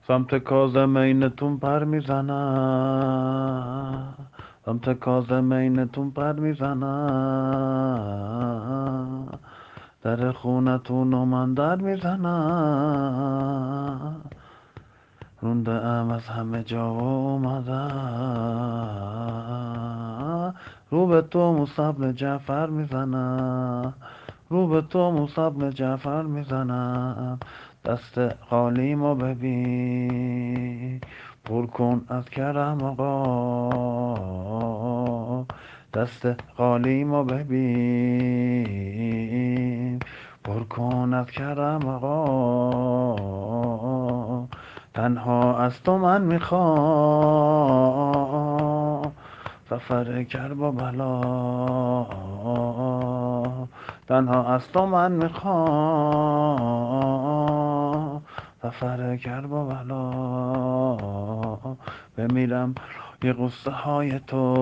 سمت کاظمینتون پر میزنم، سمت کاظمینتون پر میزنم، در خونتون رو من در میزنم، رونده ام از همه جا اومدم، رو به تو موسی جعفر میزنم، رو به تو موسی جعفر میزنم. دست خالیمو ببین پر کن از کرم آقا، دست خالیمو ببین پر کن از کرم آقا. تنها از تو من میخوام سفر کرب و بلا، تنها از تو من میخوام سفر کرب و بلا. بمیرم یه قصه های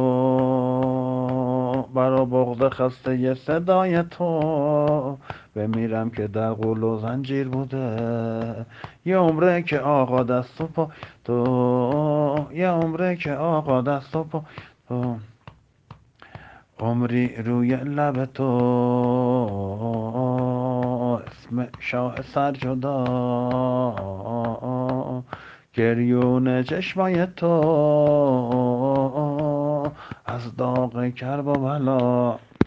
تو، برا بغض خسته ی صدای تو، بمیرم که در قول و زنجیر بوده یه عمره که آقا دست و پا تو، یه عمره که آقا دست و پا تو، عمری روی لب تو، اسم شاه سر جدا، گریون چشمای تو از داغ کرب و بلا.